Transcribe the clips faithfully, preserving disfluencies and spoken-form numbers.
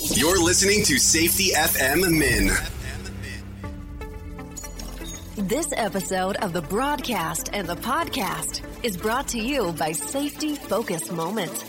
You're listening to Safety F M Min. This episode of the broadcast and the podcast is brought to you by Safety Focus Moments.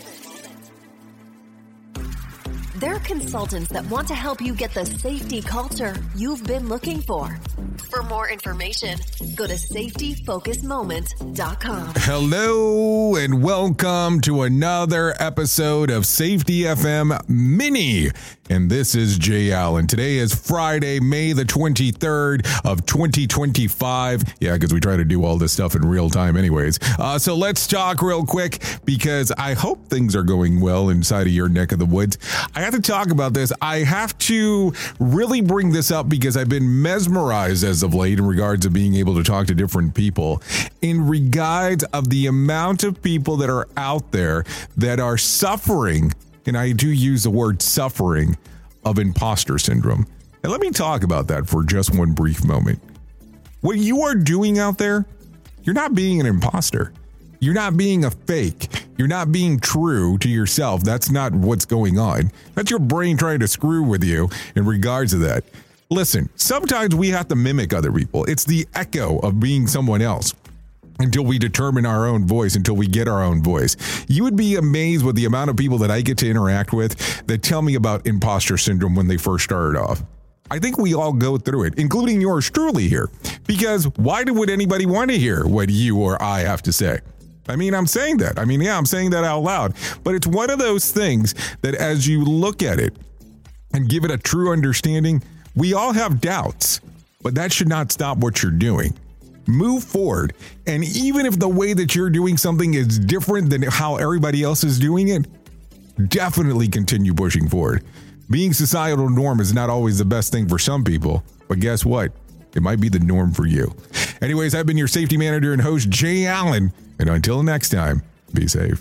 They're consultants that want to help you get the safety culture you've been looking for. For more information, go to safety focus moment dot com. Hello and welcome to another episode of Safety F M Mini. And this is Jay Allen. Today is Friday, May the twenty-third of twenty twenty-five. Yeah, because we try to do all this stuff in real time anyways. Uh, so let's talk real quick because I hope things are going well inside of your neck of the woods. I have to talk about this. I have to really bring this up because I've been mesmerized as of late in regards to being able to talk to different people in regards of the amount of people that are out there that are suffering, and I do use the word suffering, of imposter syndrome. And let me talk about that for just one brief moment. What you are doing out there, you're not being an imposter. You're not being a fake. You're not being true to yourself. That's not what's going on. That's your brain trying to screw with you in regards to that. Listen, sometimes we have to mimic other people. It's the echo of being someone else until we determine our own voice, until we get our own voice. You would be amazed with the amount of people that I get to interact with that tell me about imposter syndrome when they first started off. I think we all go through it, including yours truly here, because why would anybody want to hear what you or I have to say? I mean, I'm saying that. I mean, yeah, I'm saying that out loud, but it's one of those things that as you look at it and give it a true understanding, we all have doubts, but that should not stop what you're doing. Move forward. And even if the way that you're doing something is different than how everybody else is doing it, definitely continue pushing forward. Being societal norm is not always the best thing for some people, but guess what? It might be the norm for you. Anyways, I've been your safety manager and host, Jay Allen. And until next time, be safe.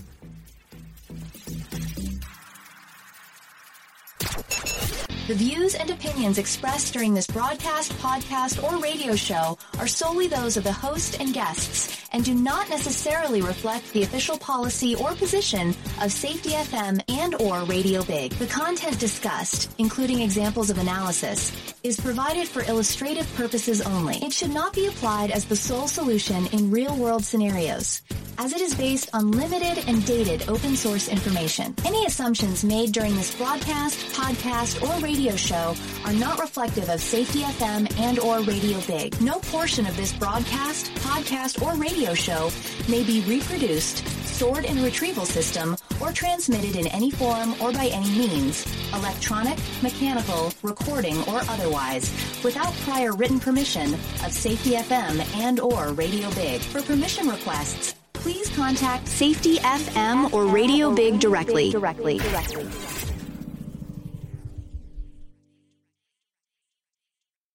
The views and opinions expressed during this broadcast, podcast, or radio show are solely those of the host and guests and do not necessarily reflect the official policy or position of Safety F M and or Radio Big. The content discussed, including examples of analysis, is provided for illustrative purposes only. It should not be applied as the sole solution in real-world scenarios, as it is based on limited and dated open source information. Any assumptions made during this broadcast, podcast, or radio show are not reflective of Safety F M and or Radio Big. No portion of this broadcast, podcast, or radio show may be reproduced, stored in a retrieval system, or transmitted in any form or by any means, electronic, mechanical, recording, or otherwise, without prior written permission of Safety F M and or Radio Big. For permission requests, please contact Safety F M or Radio Big directly. directly. directly.